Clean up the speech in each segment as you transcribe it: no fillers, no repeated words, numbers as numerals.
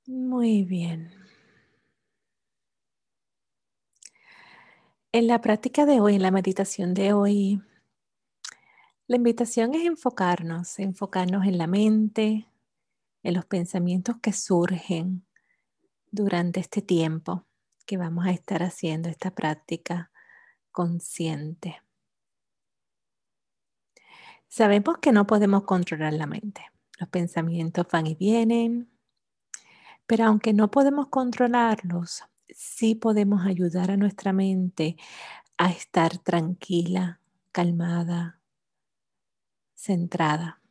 Muy bien. En la práctica de hoy, en la meditación de hoy, la invitación es enfocarnos en la mente, en los pensamientos que surgen durante este tiempo que vamos a estar haciendo esta práctica consciente. Sabemos que no podemos controlar la mente. Los pensamientos van y vienen, pero aunque no podemos controlarlos, sí podemos ayudar a nuestra mente a estar tranquila, calmada, centrada.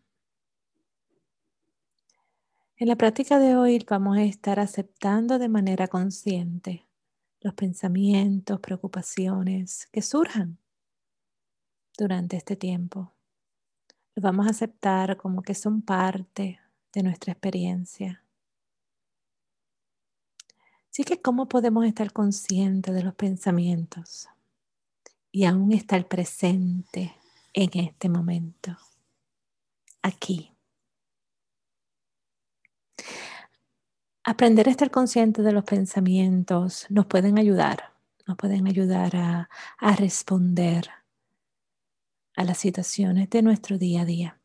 En la práctica de hoy vamos a estar aceptando de manera consciente los pensamientos, preocupaciones que surjan durante este tiempo. Los vamos a aceptar como que son parte de nuestra experiencia. Así que, ¿cómo podemos estar conscientes de los pensamientos y aún estar presente en este momento, aquí? Aprender a estar consciente de los pensamientos nos pueden ayudar a responder a las situaciones de nuestro día a día.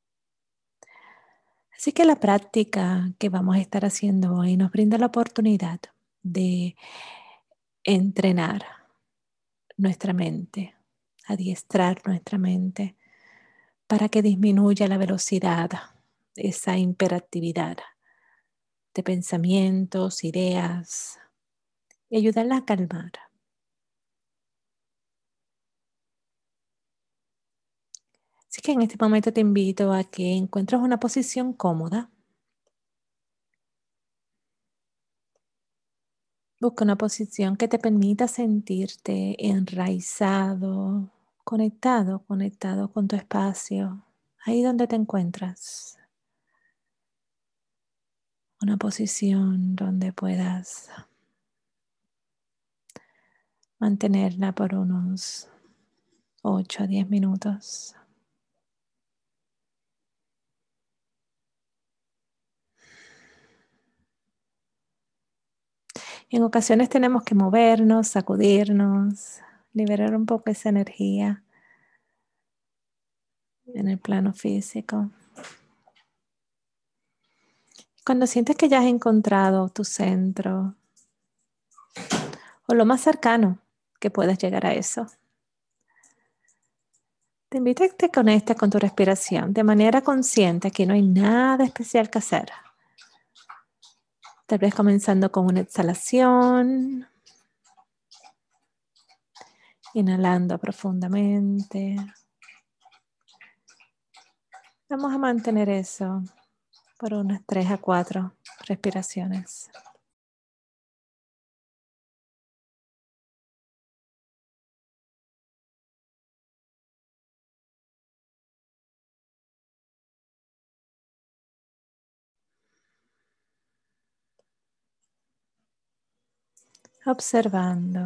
Así que la práctica que vamos a estar haciendo hoy nos brinda la oportunidad de entrenar nuestra mente, adiestrar nuestra mente para que disminuya la velocidad, esa hiperactividad de pensamientos, ideas, y ayudarla a calmar. Así que en este momento te invito a que encuentres una posición cómoda. Busca una posición que te permita sentirte enraizado, conectado con tu espacio, ahí donde te encuentras. Una posición donde puedas mantenerla por unos 8 a 10 minutos. En ocasiones tenemos que movernos, sacudirnos, liberar un poco esa energía en el plano físico. Cuando sientes que ya has encontrado tu centro o lo más cercano que puedas llegar a eso, te invito a que te conectes con tu respiración de manera consciente. Aquí no hay nada especial que hacer. Tal vez comenzando con una exhalación, inhalando profundamente. Vamos a mantener eso por unas 3 a 4 respiraciones. Observando.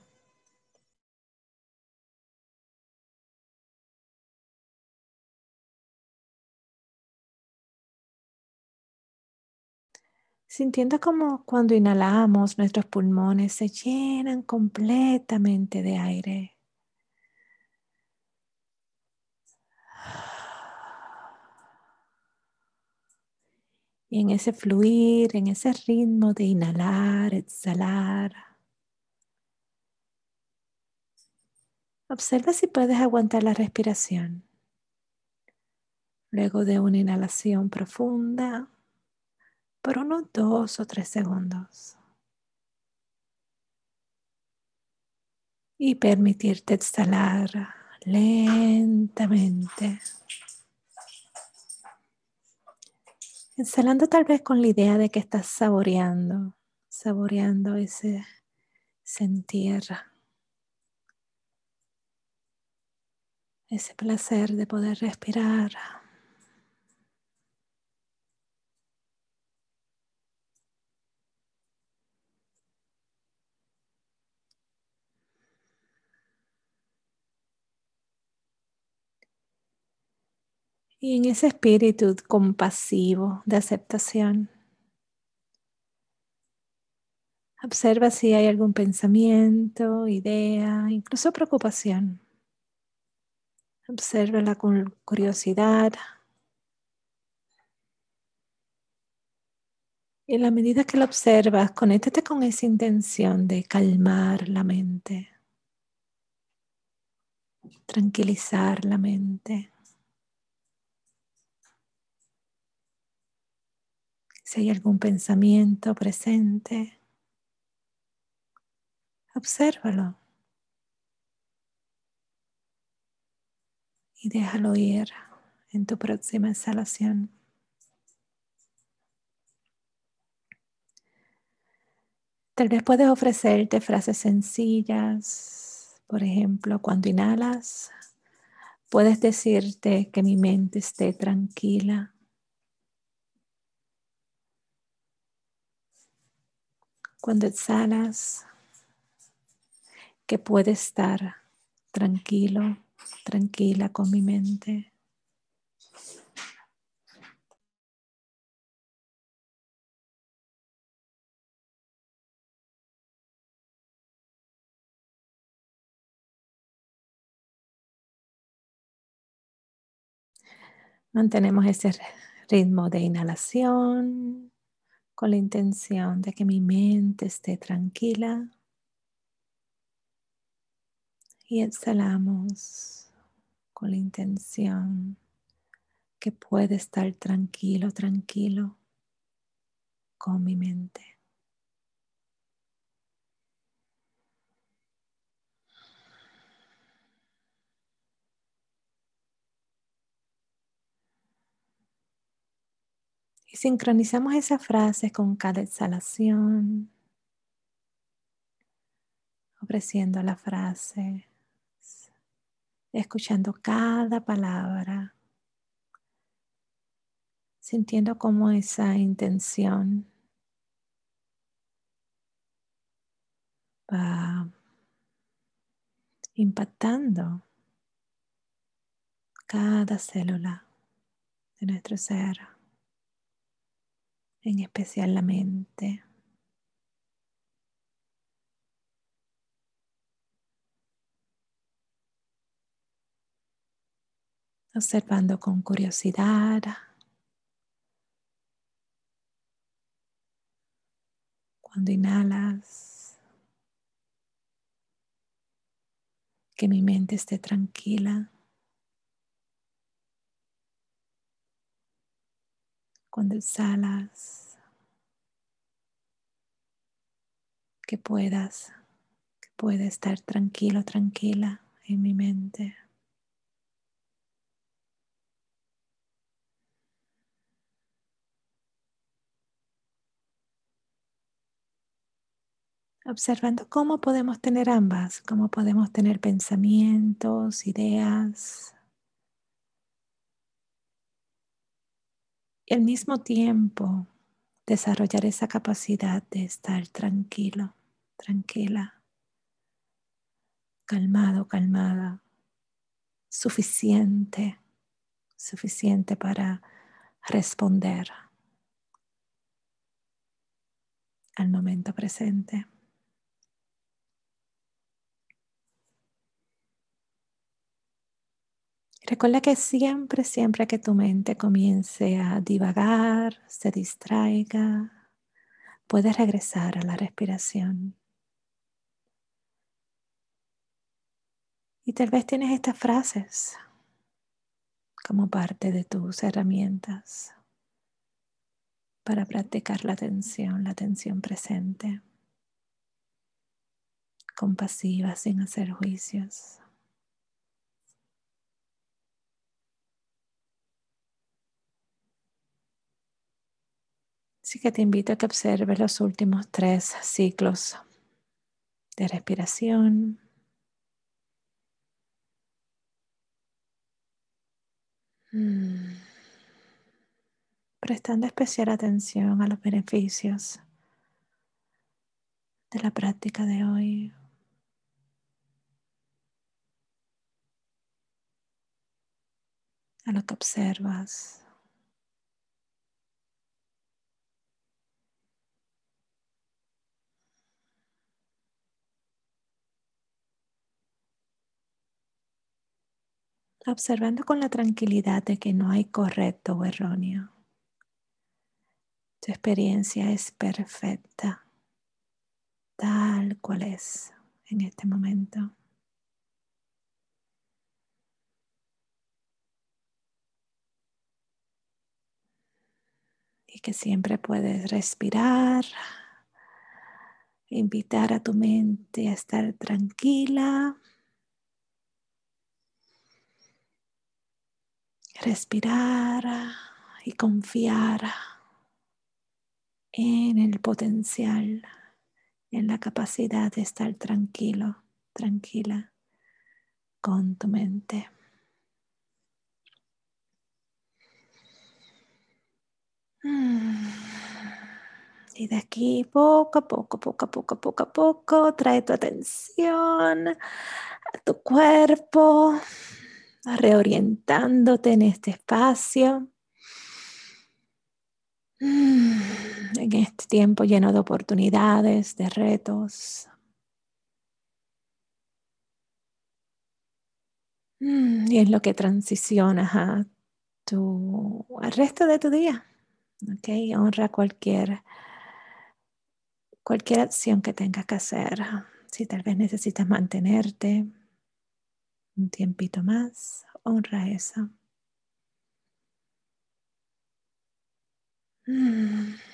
Sintiendo como cuando inhalamos nuestros pulmones se llenan completamente de aire. Y en ese fluir, en ese ritmo de inhalar, exhalar, observa si puedes aguantar la respiración. Luego de una inhalación profunda por unos 2 o 3 segundos. Y permitirte exhalar lentamente. Exhalando tal vez con la idea de que estás saboreando ese sentir, ese placer de poder respirar. Y en ese espíritu compasivo de aceptación, Observa si hay algún pensamiento, idea, incluso preocupación. Obsérvala con curiosidad. Y en la medida que lo observas, conéctate con esa intención de calmar la mente, tranquilizar la mente. Si hay algún pensamiento presente, obsérvalo y déjalo ir en tu próxima exhalación. Tal vez puedes ofrecerte frases sencillas. Por ejemplo, cuando inhalas, puedes decirte que mi mente esté tranquila. Cuando exhalas, que puede estar tranquilo, tranquila con mi mente. Mantenemos ese ritmo de inhalación con la intención de que mi mente esté tranquila y exhalamos con la intención que puede estar tranquilo, tranquilo con mi mente. Y sincronizamos esa frase con cada exhalación, ofreciendo la frase, escuchando cada palabra, sintiendo cómo esa intención va impactando cada célula de nuestro ser, en especial la mente. Observando con curiosidad cuando inhalas, que mi mente esté tranquila. Cuando exhalas, que pueda estar tranquilo, tranquila en mi mente. Observando cómo podemos tener ambas, cómo podemos tener pensamientos, ideas, y al mismo tiempo desarrollar esa capacidad de estar tranquilo, tranquila, calmado, calmada, suficiente, suficiente para responder al momento presente. Recuerda que siempre, siempre que tu mente comience a divagar, se distraiga, puedes regresar a la respiración. Y tal vez tienes estas frases como parte de tus herramientas para practicar la atención presente, compasiva, sin hacer juicios. Así que te invito a que observes los últimos 3 ciclos de respiración. Prestando especial atención a los beneficios de la práctica de hoy. A lo que observas. observando con la tranquilidad de que no hay correcto o erróneo. Tu experiencia es perfecta, tal cual es en este momento. Y que siempre puedes respirar, invitar a tu mente a estar tranquila, respirar y confiar en el potencial, en la capacidad de estar tranquilo, tranquila con tu mente. Y de aquí poco a poco, poco a poco, poco a poco, trae tu atención a tu cuerpo, reorientándote en este espacio. En este tiempo lleno de oportunidades, de retos. Y es lo que transicionas al resto de tu día. ¿Okay? Honra cualquier acción que tengas que hacer. Si tal vez necesitas mantenerte un tiempito más, honra eso.